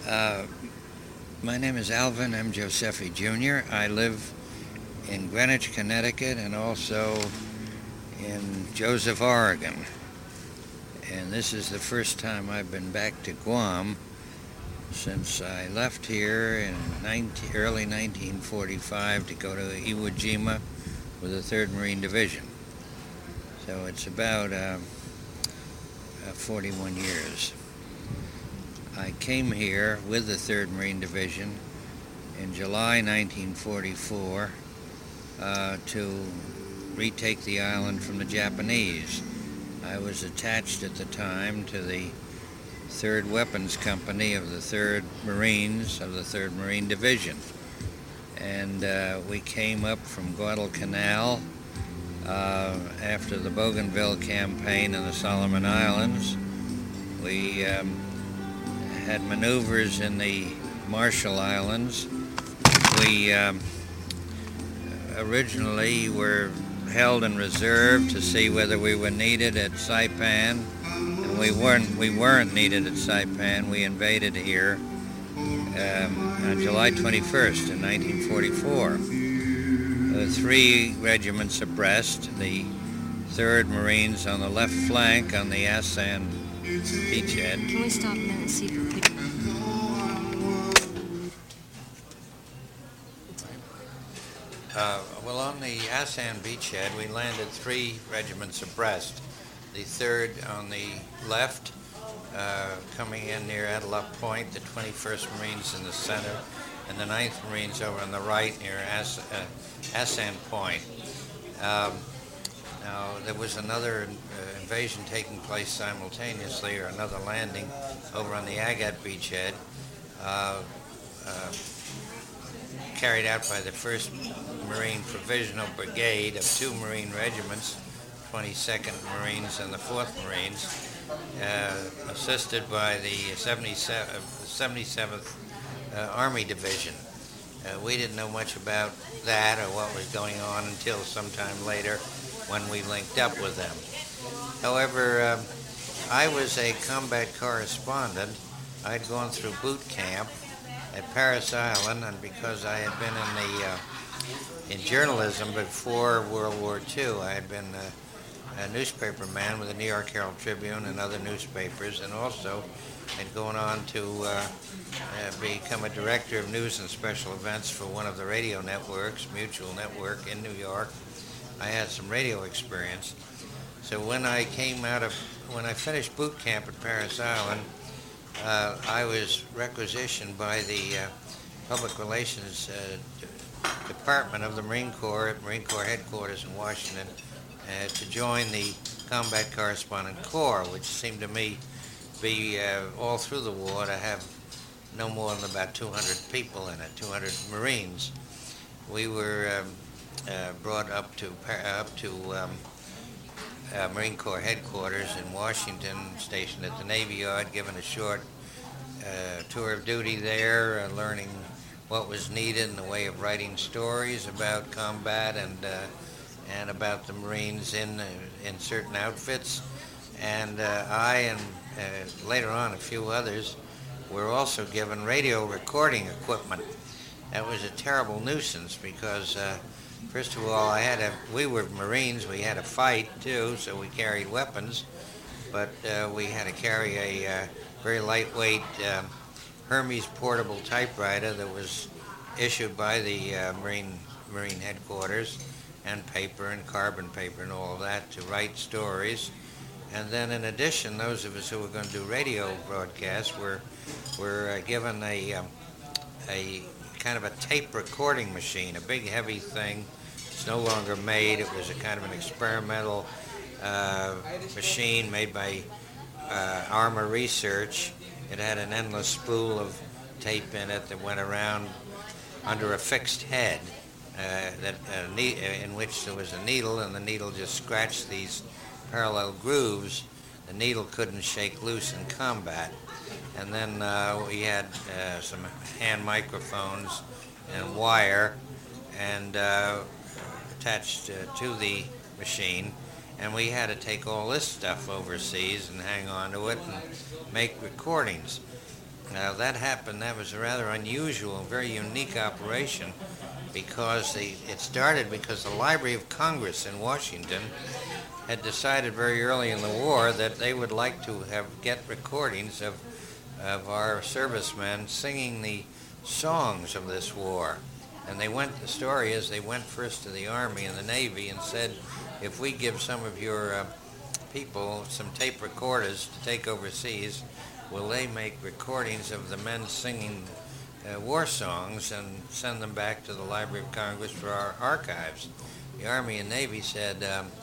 Uh, my name is Alvin M. Josephi Jr. I live in Greenwich, Connecticut, and also in Joseph, Oregon. And this is the first time I've been back to Guam since I left here in early 1945 to go to Iwo Jima with the 3rd Marine Division. So it's about 41 years. I came here with the 3rd Marine Division in July 1944 to retake the island from the Japanese. I was attached at the time to the 3rd Weapons Company of the 3rd Marines of the 3rd Marine Division. And we came up from Guadalcanal after the Bougainville campaign in the Solomon Islands. We had maneuvers in the Marshall Islands. We originally were held in reserve to see whether we were needed at Saipan, and we weren't needed at Saipan. We invaded here on July 21st in 1944. 3 regiments abreast, the 3rd Marines on the left flank on the Asan beachhead. Can we stop a minute and see if we could... Well, on the Asan beachhead, we landed 3 regiments abreast. The 3rd on the left, coming in near Adelot Point, the 21st Marines in the center, and the 9th Marines over on the right near Asan Point. Now, there was another invasion taking place simultaneously, or another landing over on the Agat beachhead, carried out by the 1st Marine Provisional Brigade of 2 Marine regiments, 22nd Marines and the 4th Marines, assisted by the 77th Army Division. We didn't know much about that or what was going on until sometime later when we linked up with them. However, I was a combat correspondent. I'd gone through boot camp at Parris Island, and because I had been in journalism before World War II, I had been a newspaper man with the New York Herald Tribune and other newspapers, and also had gone on to become a director of news and special events for one of the radio networks, Mutual Network in New York. I had some radio experience. So when I finished boot camp at Parris Island, I was requisitioned by the Public Relations Department of the Marine Corps at Marine Corps headquarters in Washington to join the Combat Correspondent Corps, which seemed to me to be all through the war to have no more than about 200 people in it, 200 Marines. We were brought up to Marine Corps headquarters in Washington, stationed at the Navy Yard, given a short tour of duty there, learning what was needed in the way of writing stories about combat and about the Marines in certain outfits. And I and later on a few others were also given radio recording equipment. That was a terrible nuisance because first of all, we were Marines, we had to fight too, so we carried weapons, but we had to carry a very lightweight Hermes portable typewriter that was issued by the Marine headquarters, and paper and carbon paper and all of that to write stories. And then in addition, those of us who were going to do radio broadcasts were given a kind of a tape recording machine, a big heavy thing. It's no longer made. It was a kind of an experimental machine made by Armor Research. It had an endless spool of tape in it that went around under a fixed head in which there was a needle, and the needle just scratched these parallel grooves. The needle couldn't shake loose in combat. And then we had some hand microphones and wire and attached to the machine, and we had to take all this stuff overseas and hang on to it and make recordings. That happened. That was a rather unusual, very unique operation because it started because the Library of Congress in Washington had decided very early in the war that they would like to get recordings of our servicemen singing the songs of this war. And the story is they went first to the Army and the Navy and said, if we give some of your people some tape recorders to take overseas, will they make recordings of the men singing war songs and send them back to the Library of Congress for our archives? The Army and Navy said,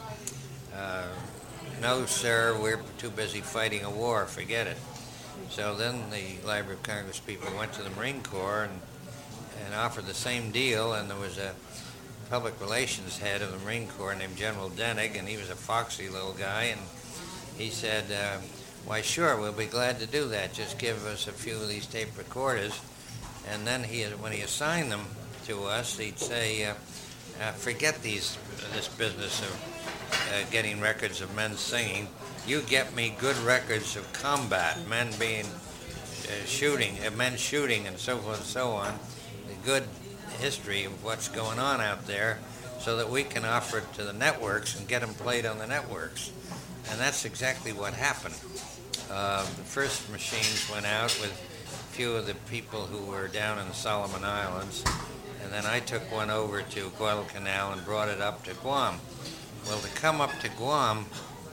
no, sir, we're too busy fighting a war, forget it. So then the Library of Congress people went to the Marine Corps and offered the same deal, and there was a public relations head of the Marine Corps named General Denig, and he was a foxy little guy, and he said, why sure, we'll be glad to do that, just give us a few of these tape recorders. And then when he assigned them to us, he'd say, forget this business of getting records of men singing. You get me good records of combat, men shooting, and so forth and so on, a good history of what's going on out there, so that we can offer it to the networks and get them played on the networks. And that's exactly what happened. The first machines went out with a few of the people who were down in the Solomon Islands, and then I took one over to Guadalcanal and brought it up to Guam. Well, to come up to Guam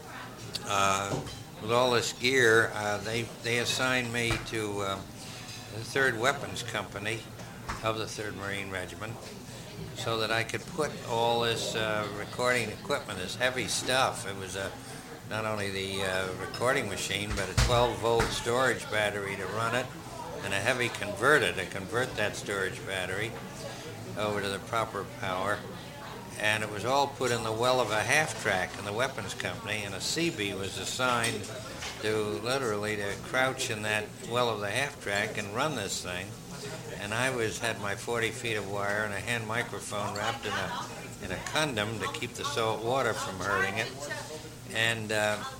with all this gear, they assigned me to the 3rd Weapons Company of the 3rd Marine Regiment, so that I could put all this recording equipment, this heavy stuff. It was not only the recording machine, but a 12-volt storage battery to run it, and a heavy converter to convert that storage battery over to the proper power. And it was all put in the well of a half-track in the weapons company, and a CB was assigned to literally to crouch in that well of the half-track and run this thing. And I had my 40 feet of wire and a hand microphone wrapped in a condom to keep the salt water from hurting it. And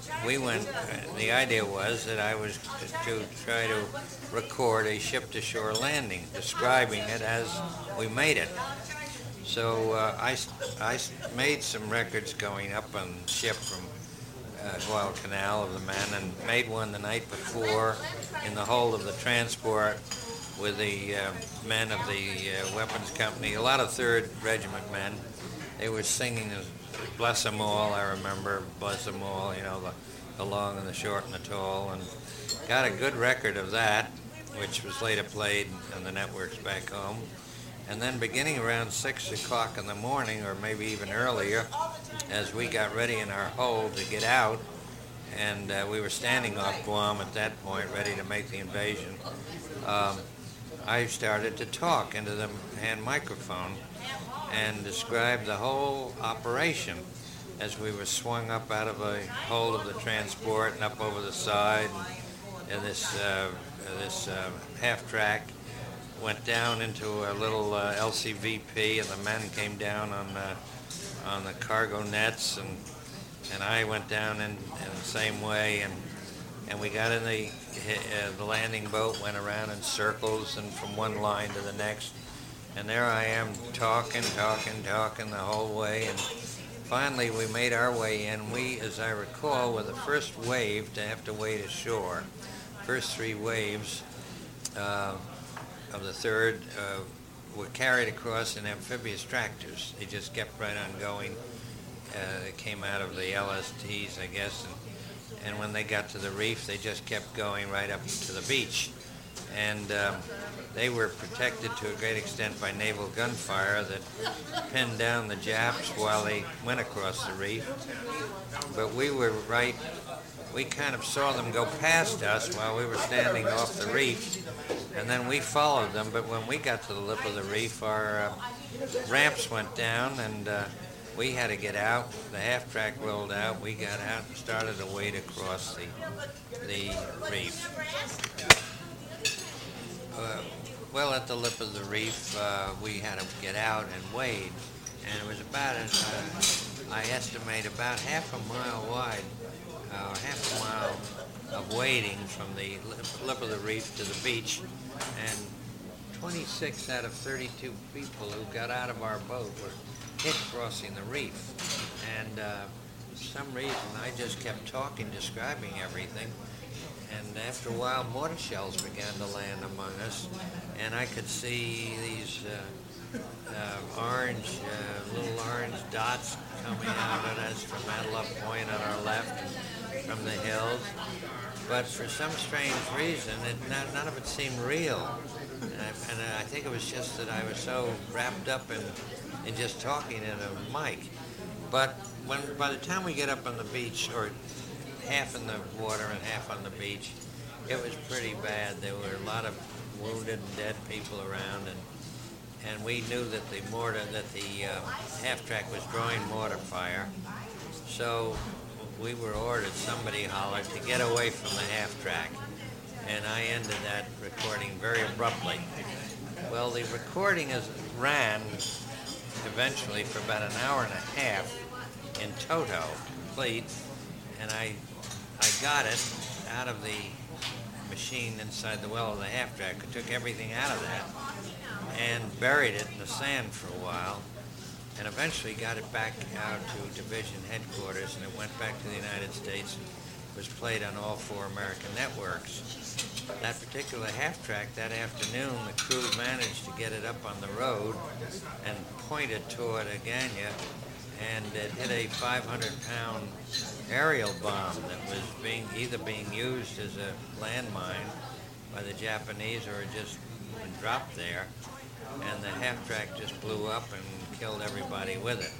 the idea was that I was to try to record a ship-to-shore landing, describing it as we made it. So I made some records going up on the ship from Guadalcanal of the men, and made one the night before in the hold of the transport with the men of the weapons company, a lot of 3rd Regiment men. They were singing Bless 'Em All, I remember, Bless 'Em All, the long and the short and the tall, and got a good record of that, which was later played on the networks back home. And then beginning around 6 o'clock in the morning, or maybe even earlier, as we got ready in our hold to get out, and we were standing off Guam at that point, ready to make the invasion, I started to talk into the hand microphone and describe the whole operation as we were swung up out of a hold of the transport and up over the side, and this half-track went down into a little LCVP, and the men came down on the cargo nets, and I went down in the same way, and we got in the landing boat, went around in circles and from one line to the next, and there I am talking the whole way, and finally we made our way in. We, as I recall, were the first wave to have to wade ashore. First 3 waves of the 3rd were carried across in amphibious tractors. They just kept right on going. They came out of the LSTs, I guess, and when they got to the reef, they just kept going right up to the beach. And they were protected to a great extent by naval gunfire that pinned down the Japs while they went across the reef. But we kind of saw them go past us while we were standing off the reef, and then we followed them. But when we got to the lip of the reef, our ramps went down, and we had to get out. The half-track rolled out. We got out and started to wade across the reef. Well, at the lip of the reef, we had to get out and wade, and it was about, I estimate, about half a mile wide, half a mile of wading from the lip of the reef to the beach, and 26 out of 32 people who got out of our boat were hit crossing the reef. And for some reason, I just kept talking, describing everything. And after a while, mortar shells began to land among us, and I could see these little orange dots coming out at us from Antelope Point on our left, from the hills. But for some strange reason, none of it seemed real. And I think it was just that I was so wrapped up in just talking in a mic. But by the time we get up on the beach, or half in the water and half on the beach, it was pretty bad. There were a lot of wounded and dead people around, and we knew that the half-track was drawing mortar fire. So we were ordered, somebody hollered, to get away from the half-track. And I ended that recording very abruptly. Well, the recording ran eventually for about an hour and a half in toto, complete, and I got it out of the machine inside the well of the half-track. I took everything out of that and buried it in the sand for a while, and eventually got it back out to division headquarters, and it went back to the United States. It was played on all 4 American networks. That particular half-track, that afternoon, the crew managed to get it up on the road and point it toward Agana, and it hit a 500-pound aerial bomb that was either being used as a landmine by the Japanese or just dropped there, and the half-track just blew up and killed everybody with it.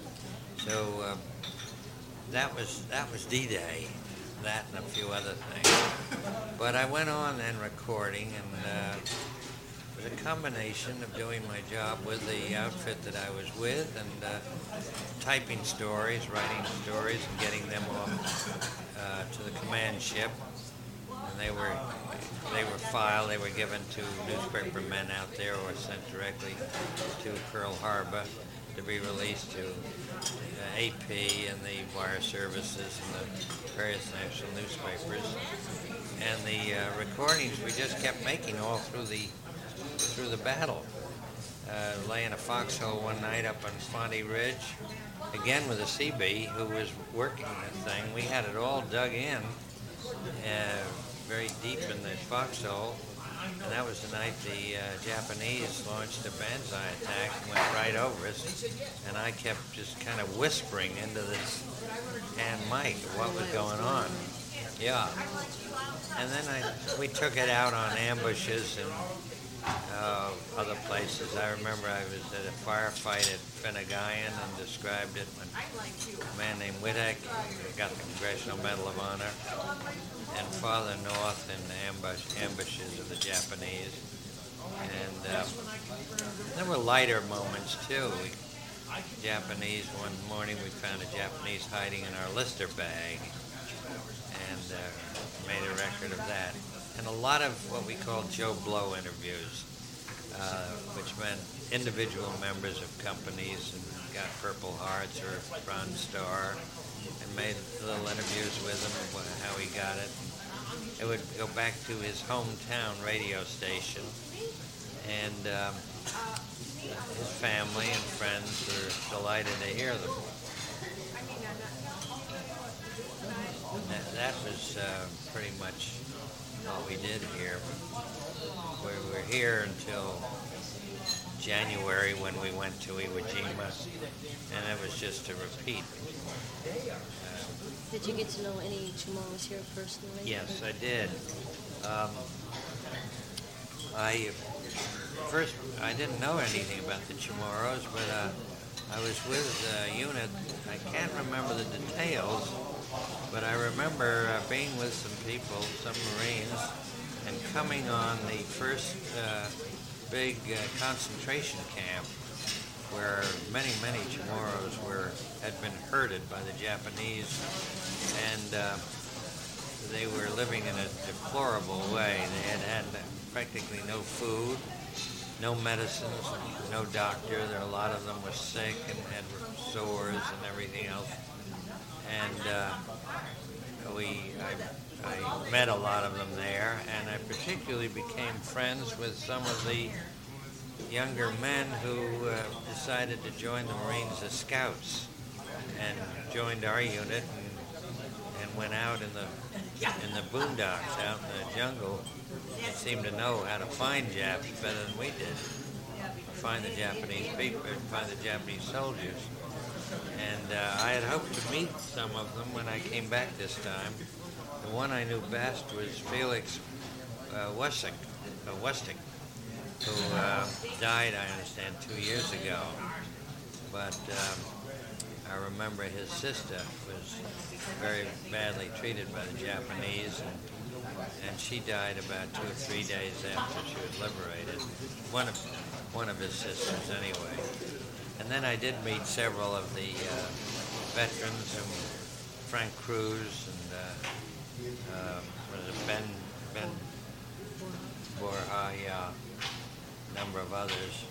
So that was D-Day. That and a few other things. But I went on then recording, and it was a combination of doing my job with the outfit that I was with, and typing stories, writing stories, and getting them off to the command ship. And they were filed. They were given to newspaper men out there, or sent directly to Pearl Harbor to be released to AP and the wire services and the various national newspapers. And the recordings we just kept making all through the battle. Lay in a foxhole one night up on Fonte Ridge, again with a CB who was working the thing. We had it all dug in, very deep in the foxhole. And that was the night the Japanese launched a banzai attack and went right over us. And I kept just kind of whispering into this hand mic what was going on. Yeah. And then we took it out on ambushes and other places. I remember I was at a firefight at Finnegayan and described it when a man named Wittek got the Congressional Medal of Honor, and farther north in the ambushes of the Japanese. And there were lighter moments too. Japanese, one morning we found a Japanese hiding in our Lister bag, and made a record of that. And a lot of what we call Joe Blow interviews, which meant individual members of companies and got Purple Hearts or Bronze Star, and made little interviews with him of how he got it. It would go back to his hometown radio station, and his family and friends were delighted to hear them. That was pretty much all we did here. We were here until January when we went to Iwo Jima, and it was just a repeat. Did you get to know any Chamorros here personally? Yes, I did. I didn't know anything about the Chamorros, but I was with a unit. I can't remember the details, but I remember being with some people, some Marines, and coming on the first big concentration camp where many Chamorros had been herded by the Japanese, and they were living in a deplorable way. They had practically no food, no medicines, no doctor. A lot of them were sick and had sores and everything else. And I I met a lot of them there, and I particularly became friends with some of the younger men who decided to join the Marines as scouts and joined our unit and went out in the boondocks, out in the jungle. They seemed to know how to find Japs better than we did. Find the Japanese people, find the Japanese soldiers. And I had hoped to meet some of them when I came back this time. The one I knew best was Felix Westig, who died, I understand, 2 years ago. But I remember his sister was very badly treated by the Japanese, and she died about 2 or 3 days after she was liberated. One of his sisters, anyway. And then I did meet several of the veterans, Frank Cruz and Ben Borja, yeah, a number of others.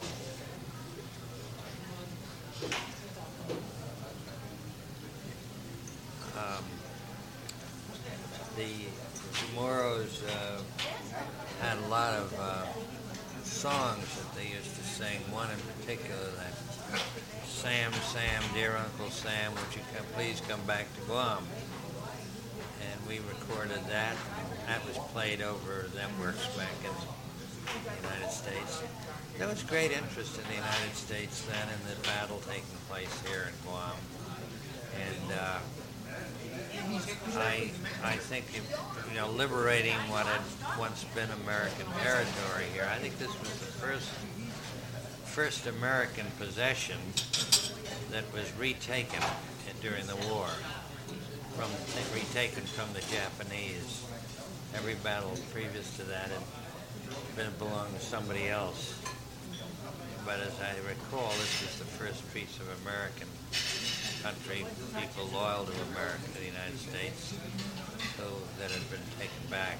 The Moros had a lot of songs that they used to sing. One in particular, that Sam, Sam, dear Uncle Sam, would you please come back to Guam? And we recorded that. That was played over them works back in the United States. There was great interest in the United States then in the battle taking place here in Guam. And I think, liberating what had once been American territory here, I think this was the first American possession that was retaken during the war, retaken from the Japanese. Every battle previous to that had belonged to somebody else. But as I recall, this was the first piece of American country, people loyal to America, the United States, that had been taken back.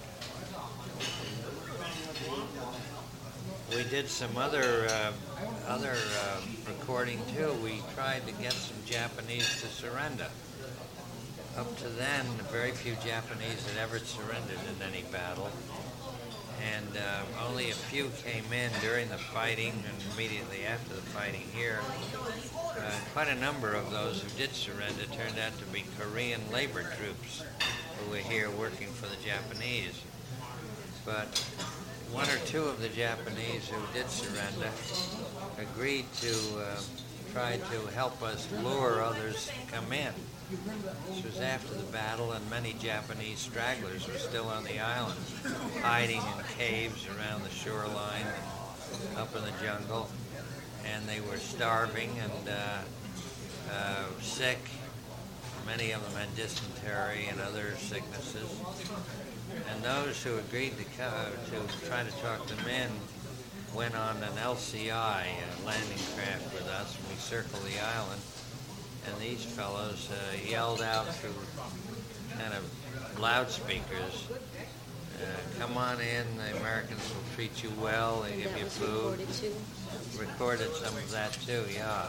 We did some other recording too. We tried to get some Japanese to surrender. Up to then, very few Japanese had ever surrendered in any battle, and only a few came in during the fighting and immediately after the fighting here. Quite a number of those who did surrender turned out to be Korean labor troops who were here working for the Japanese. But one or two of the Japanese who did surrender agreed to try to help us lure others to come in. This was after the battle, and many Japanese stragglers were still on the island, hiding in caves around the shoreline, up in the jungle, and they were starving and sick. Many of them had dysentery and other sicknesses. And those who agreed to try to talk them in went on an LCI, a landing craft with us, and we circled the island. And these fellows yelled out through kind of loudspeakers, come on in, the Americans will treat you well, they give you food. Recorded some of that too, yeah.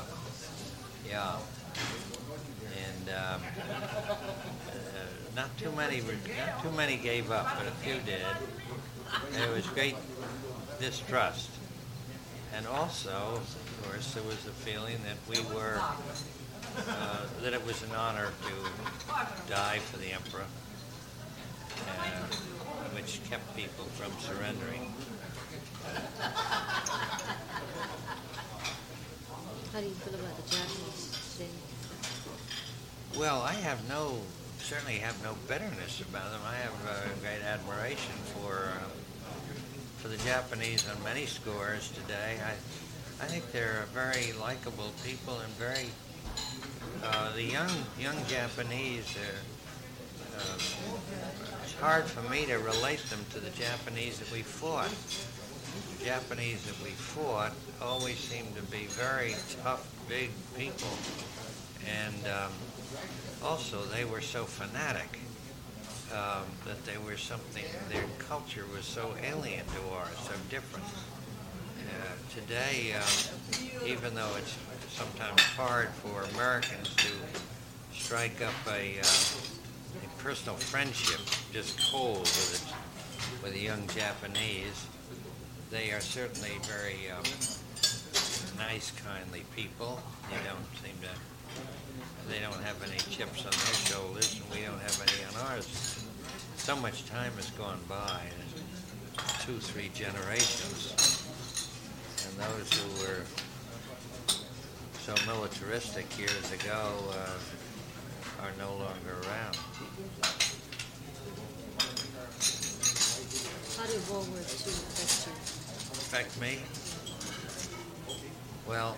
And not too many gave up, but a few did. There was great distrust. And also, of course, there was the feeling that that it was an honor to die for the emperor, which kept people from surrendering. How do you feel about the Japanese today? Well, I certainly have no bitterness about them. I have great admiration for the Japanese on many scores today. I think they're very likable people and very the young Japanese. It's hard for me to relate them to the Japanese that we fought. The Japanese that we fought always seemed to be very tough, big people, and also they were so fanatic that they were something. Their culture was so alien to ours, so different. Today, even though it's sometimes hard for Americans to strike up a personal friendship just cold with the young Japanese. They are certainly very nice, kindly people. They don't have any chips on their shoulders, and we don't have any on ours. So much time has gone by, 2-3 generations, and those who were so militaristic years ago are no longer around. How did World War II affect you? Affect me? Well,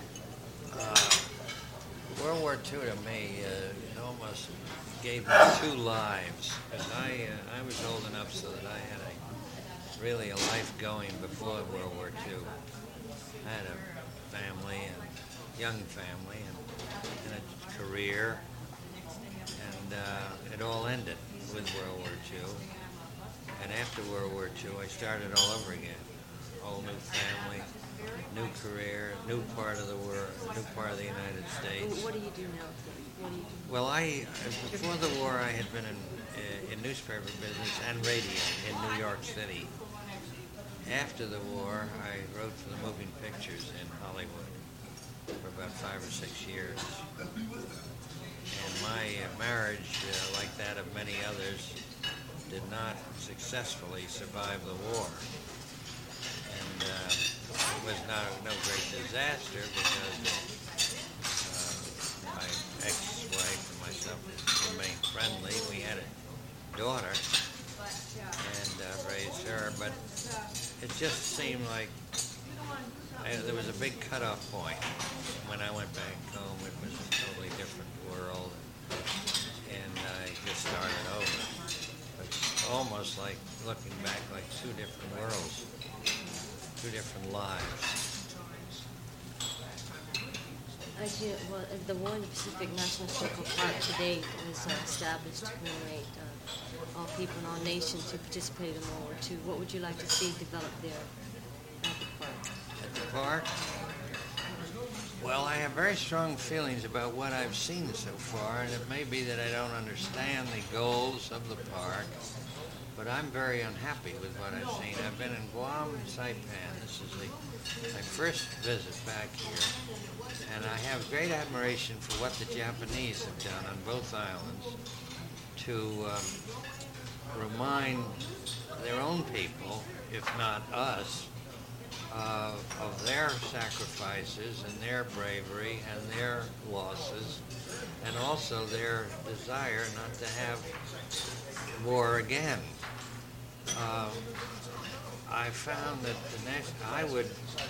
World War II to me almost gave me 2 lives. Because I was old enough so that I had really a life going before World War II. I had a family, and young family, and a career, and it all ended with World War II. And after World War II, I started all over again. Whole new family, new career, new part of the world, new part of the United States. What do you do now? What do you do? Well, before the war, I had been in newspaper business and radio in New York City. After the war, I wrote for the moving pictures in Hollywood for about 5 or 6 years. And my marriage, like that of many others, did not successfully survive the war. And it was no great disaster because my ex-wife and myself remained friendly. We had a daughter and raised her, but it just seemed like there was a big cutoff point. When I went back home, it was a totally different world, and I just started over. It's almost like looking back like 2 different worlds, 2 different lives. Actually, well, the War in the Pacific National Historical Park today was established to commemorate all people and all nations who participated in World War II. What would you like to see develop there at the park? At the park? Well, I have very strong feelings about what I've seen so far, and it may be that I don't understand the goals of the park, but I'm very unhappy with what I've seen. I've been in Guam and Saipan. This is my first visit back here, and I have great admiration for what the Japanese have done on both islands to remind their own people, if not us, of their sacrifices and their bravery and their losses, and also their desire not to have war again. I found that I would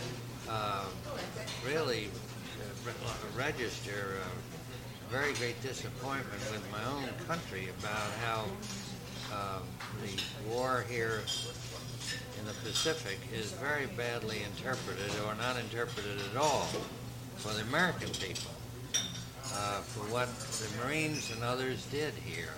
really register very great disappointment with my own country about how the war here in the Pacific is very badly interpreted, or not interpreted at all, for the American people, for what the Marines and others did here.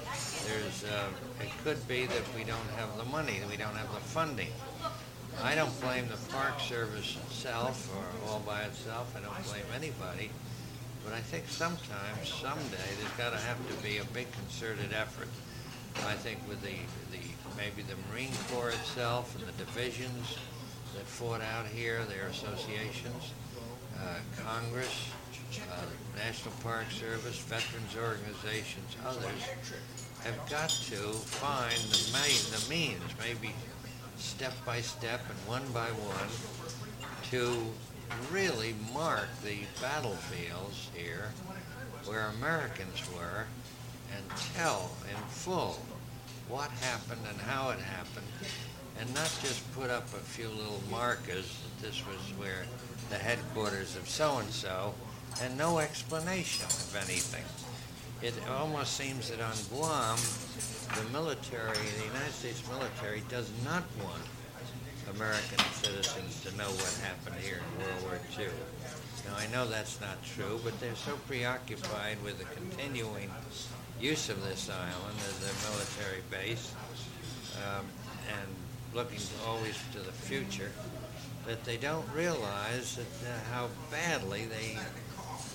It could be that we don't have the money, that we don't have the funding. I don't blame the Park Service itself, or all by itself. I don't blame anybody. But I think sometime, someday, there's got to have to be a big concerted effort. I think with maybe the Marine Corps itself and the divisions that fought out here, their associations, Congress, National Park Service, veterans organizations, others, have got to find the means, maybe step by step and one by one, to really mark the battlefields here where Americans were and tell in full what happened and how it happened, and not just put up a few little markers that this was where the headquarters of so-and-so, and no explanation of anything. It almost seems that on Guam, the military, the United States military, does not want American citizens to know what happened here in World War II. Now, I know that's not true, but they're so preoccupied with the continuing use of this island as their military base and looking always to the future that they don't realize that, how badly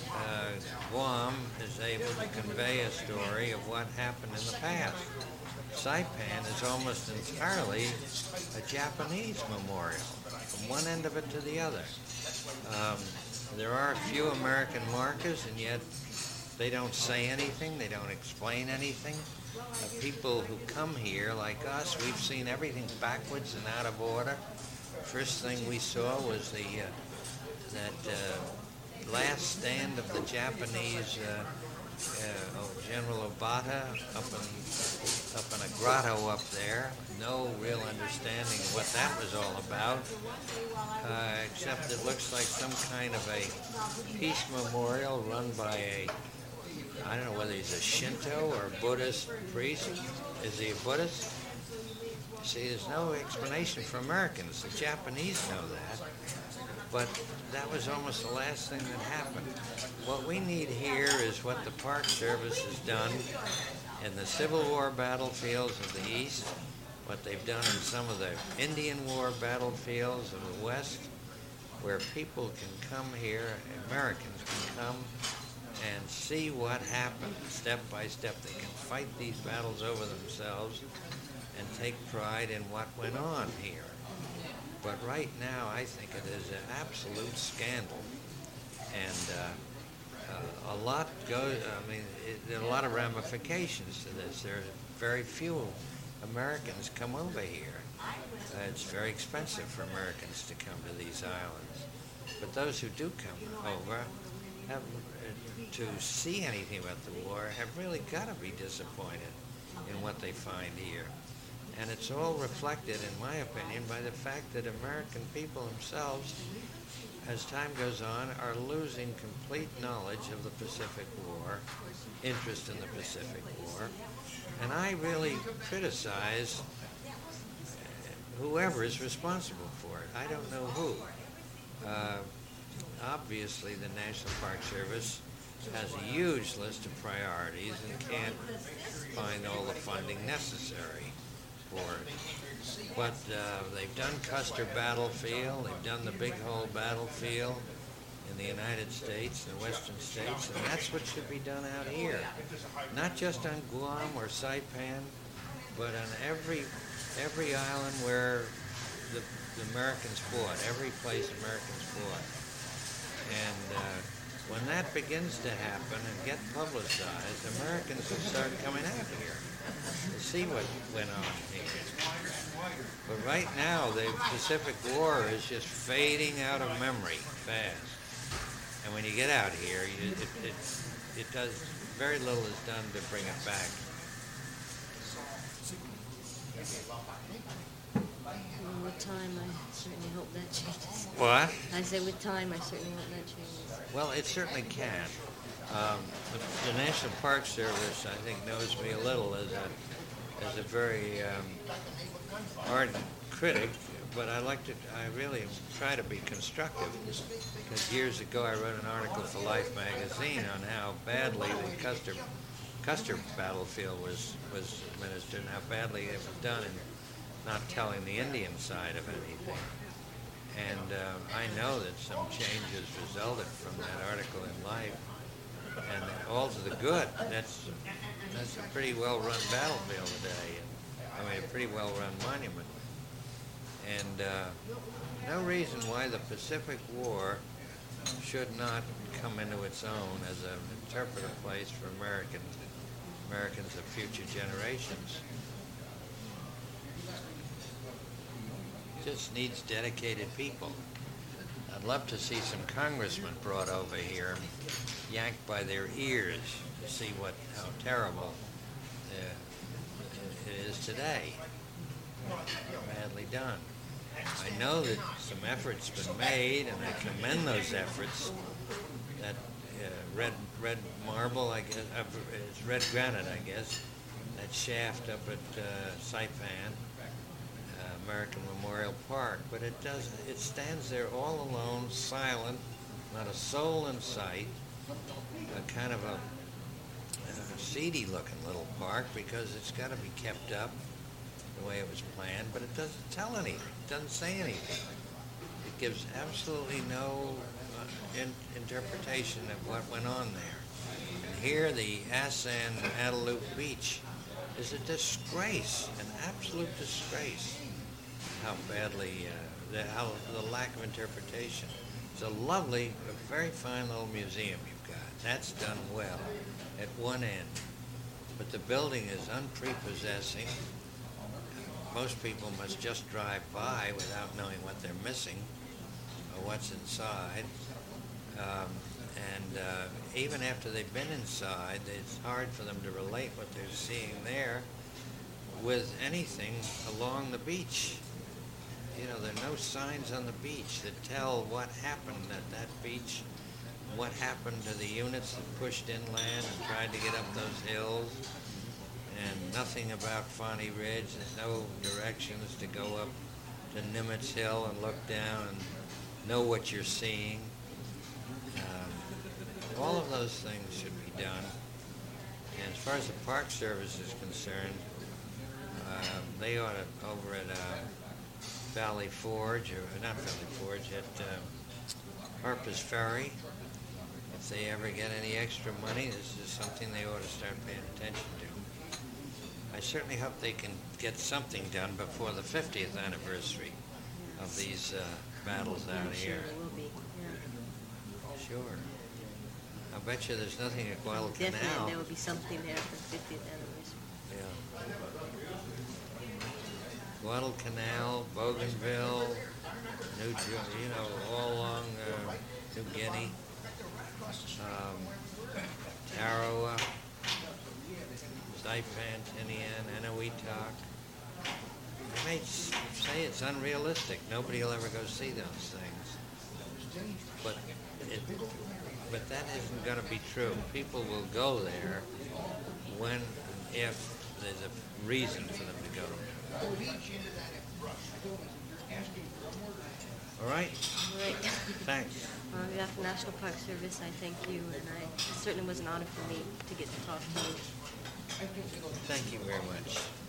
Guam is able to convey a story of what happened in the past. Saipan is almost entirely a Japanese memorial, from one end of it to the other. Um, there are a few American markers, and yet they don't say anything, they don't explain anything. People who come here, like us, we've seen everything backwards and out of order. First thing we saw was that last stand of the Japanese General Obata up in a grotto up there. No real understanding of what that was all about, except it looks like some kind of a peace memorial run by I don't know whether he's a Shinto or a Buddhist priest. Is he a Buddhist? See, there's no explanation for Americans. The Japanese know that. But that was almost the last thing that happened. What we need here is what the Park Service has done in the Civil War battlefields of the East, what they've done in some of the Indian War battlefields of the West, where people can come here, Americans can come and see what happened step by step. They can fight these battles over themselves and take pride in what went on here. But right now, I think it is an absolute scandal, and a lot goes. I mean, there are a lot of ramifications to this. There are very few Americans come over here. It's very expensive for Americans to come to these islands. But those who do come over have, to see anything about the war have really got to be disappointed in what they find here. And it's all reflected, in my opinion, by the fact that American people themselves, as time goes on, are losing complete knowledge of the Pacific War, interest in the Pacific War. And I really criticize whoever is responsible for it. I don't know who. Obviously, the National Park Service has a huge list of priorities and can't find all the funding necessary for it. But they've done Custer Battlefield, they've done the Big Hole Battlefield in the United States, the western states, and that's what should be done out here. Not just on Guam or Saipan, but on every island where the Americans fought, every place Americans fought. And when that begins to happen and get publicized, Americans will start coming out here to see what went on here. But right now, the Pacific War is just fading out of memory fast. And when you get out here, it does, very little is done to bring it back. With time, I certainly hope that changes. What? I say with time, I certainly hope that changes. Well, it certainly can. The National Park Service, I think, knows me a little as a very ardent critic, but I really try to be constructive. Because years ago, I wrote an article for Life magazine on how badly the Custer battlefield was administered, and how badly it was done in not telling the Indian side of anything. And I know that some changes resulted from that article in Life, and all to the good. That's a pretty well-run battlefield today, and a pretty well-run monument. And no reason why the Pacific War should not come into its own as an interpretive place for Americans of future generations. Just needs dedicated people. I'd love to see some congressmen brought over here, yanked by their ears to see how terrible it is today. Badly done. I know that some efforts been made, and I commend those efforts. That red marble, I guess, it's red granite, I guess. That shaft up at Saipan, American Memorial Park, but it stands there all alone, silent, not a soul in sight, a kind of a seedy looking little park, because it's got to be kept up the way it was planned, but it doesn't tell anything, it doesn't say anything. It gives absolutely no interpretation of what went on there. And here, the Asan Adelup Beach is a disgrace, an absolute disgrace. How badly, the lack of interpretation. It's a lovely, a very fine little museum you've got. That's done well at one end. But the building is unprepossessing. Most people must just drive by without knowing what they're missing or what's inside. Even after they've been inside, it's hard for them to relate what they're seeing there with anything along the beach. You know, there are no signs on the beach that tell what happened at that beach, what happened to the units that pushed inland and tried to get up those hills, and nothing about Fawney Ridge. There's no directions to go up to Nimitz Hill and look down and know what you're seeing. All of those things should be done. And as far as the Park Service is concerned, they ought to, over at Valley Forge, or not Valley Forge, at Harper's Ferry, if they ever get any extra money, this is something they ought to start paying attention to. I certainly hope they can get something done before the 50th anniversary of these battles out here. Sure, it will be. Yeah. Sure. I bet you there's nothing at Guadalcanal. Definitely, there will be something there for the 50th anniversary. Yeah. Guadalcanal, Bougainville, all along New Guinea, Tarawa, Saipan, Tinian, Eniwetok. I may say it's unrealistic. Nobody will ever go see those things. But that isn't going to be true. People will go there if there's a reason for them to go. All right? All right. Thanks. On behalf of the National Park Service, I thank you, and it certainly was an honor for me to get to talk to you. Thank you very much.